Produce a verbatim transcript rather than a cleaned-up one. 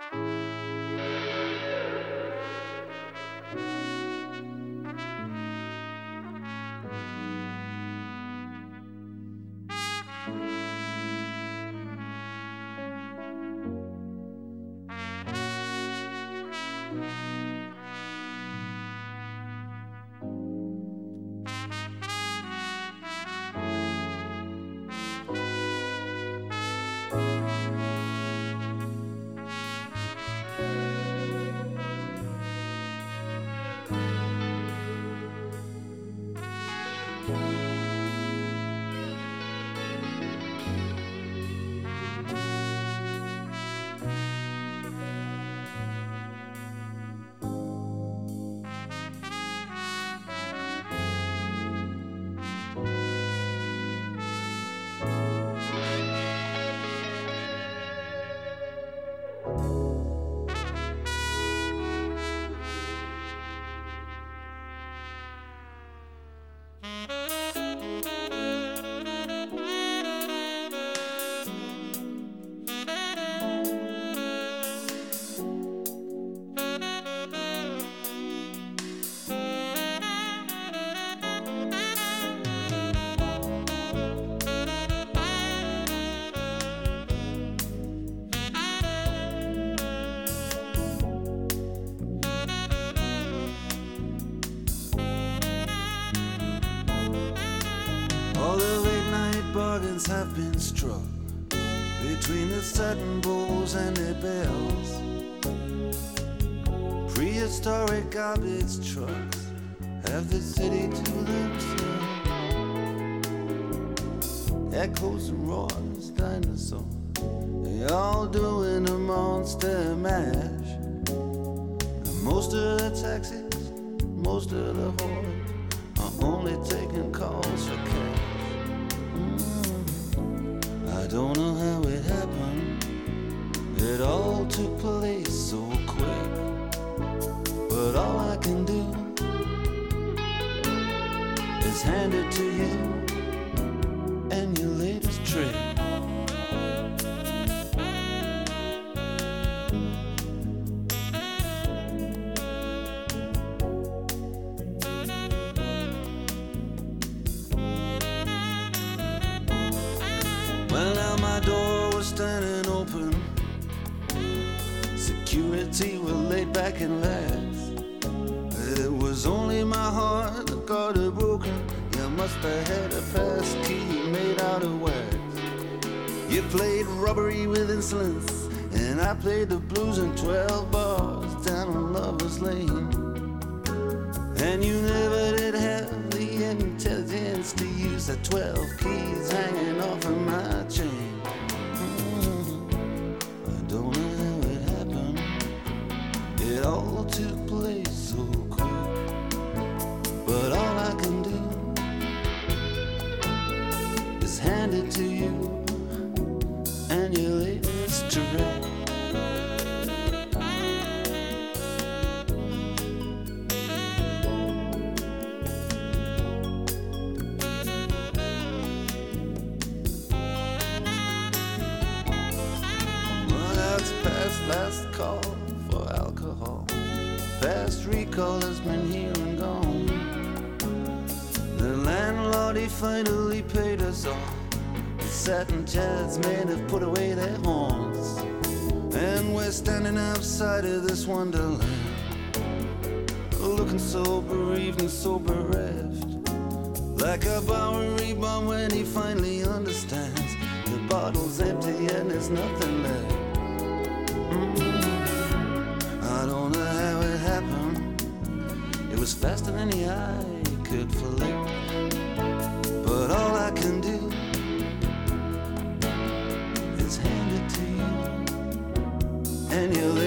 bargains have been struck between the satin bowls and their bells. Prehistoric garbage trucks have the city to themselves. Echoes and roars, dinosaurs, they all doing a monster mash. And most of the taxis, most of the whores are only taking calls for cash. I don't know how it happened, it all took place so quick. But all I can do is hand it to you and your latest trick. Well, now my door was standing open, security were laid back and lax. It was only my heart that got it broken. You must have had a pass key made out of wax. You played robbery with insolence, and I played the blues in twelve bars down on Lover's Lane. And you never did have the intelligence to use the twelve keys hanging off of my chain. Mm-hmm. I don't know how it happened, it all took place so quick. But all I can do is hand it to you and your latest track. Past last call for alcohol, fast recall has been here and gone. The landlord, he finally paid us all. The satin chairs men have put away their horns, and we're standing outside of this wonderland, looking so bereaved and so bereft, like a Bowery bum when he finally understands the bottle's empty and there's nothing left. I don't know how it happened, it was faster than the eye could flick. But all I can do is hand it to you and you